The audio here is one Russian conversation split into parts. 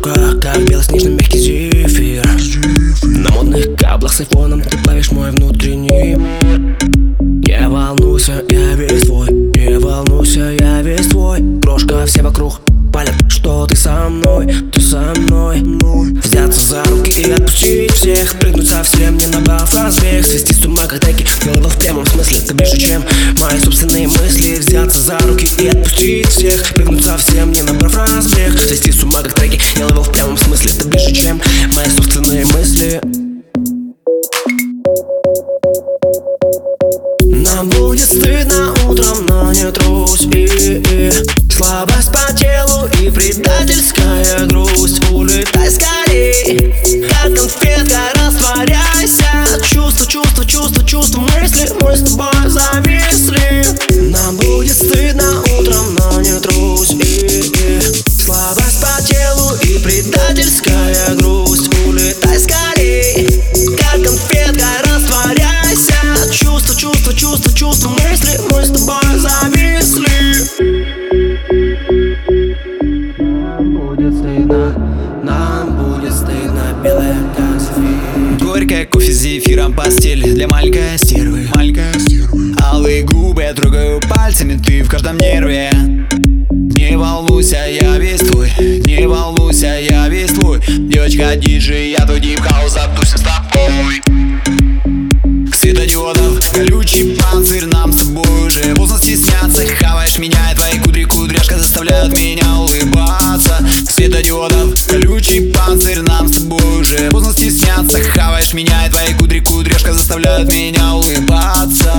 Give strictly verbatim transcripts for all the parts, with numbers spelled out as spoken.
руках, как белоснежный мягкий зефир. На модных каблах с айфоном ты плавишь мой внутренний мир. Не волнуйся, я весь твой, не волнуйся, я весь твой. Брошка, все вокруг палят, что ты со мной, ты со мной. Взяться за руки и отпустить всех, прыгнуть совсем не набрав разбег. Свести с ума как треки, голову в прямом смысле, ты ближе, чем мои собственные мысли. Взяться за руки и отпустить всех, прыгнуть совсем не набрав разбег. Свести с ума как треки, голову в прямом смысле, ты ближе, чем мои собственные мысли. Нам будет стыдно утром, но не трусь и, и слабость по телу и предательская грусть. Улетай скорей, как конфетка, растворяйся. Чувства, чувства, чувства, чувства, мысли, мы с тобой зависли. Нам будет стыдно утром, но не трусь и, и слабость по телу и предательская грусть. Улетай скорей, как конфетка, растворяйся. Чувства, чувства, чувства, чувства, мысли, мы с тобой зависли. Нам будет стыдно, нам будет стыдно, белая как зефир. Горькая кофе с зефиром, постель для маленькой стервы, маленькая стерва. Алые губы я трогаю пальцами, ты в каждом нерве. Не волнуйся, я весь твой, не волнуйся, я весь твой. Девочка диджей, я твой дип-хаус, обтусим с тобой. Светодиодов, колючий панцирь, нам с тобой уже поздно стесняться. Хаваешь меня, и твои кудри кудряшка заставляют меня улыбаться. Светодиодов, колючий панцирь, нам с тобой уже поздно стесняться. Хаваешь меня, и твои кудри кудряшка заставляют меня улыбаться.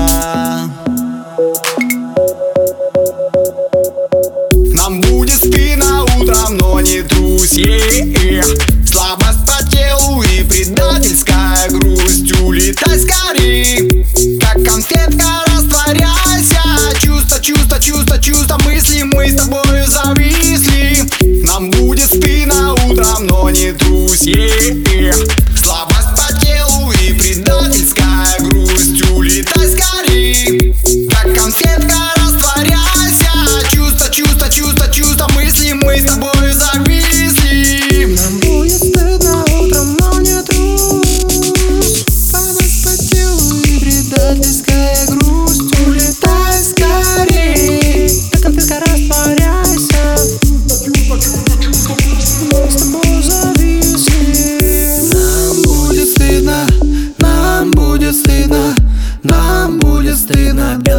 Нам будет стыдно утром, но не трусь, yeah. Слабость по телу и предательская грусть. Улетай скорей, как конфетка, растворяйся. Чувства, чувства, чувства, чувства, мысли, мы с тобой зависли. Нам будет стыдно утром, но не трусь, yeah. Слабость по телу и предательская грусть. Улетай скорей, как конфетка, растворяйся. Чувства, чувства, чувства, чувства, мысли, мы с тобой зависли. Нам будет стыдно утром, но не трусь. Слабость по телу и предательская грусть. Улетай скорей, как конфетка, растворяйся. Мы с тобой зависли. Нам будет стыдно, нам будет стыдно, нам будет стыдно.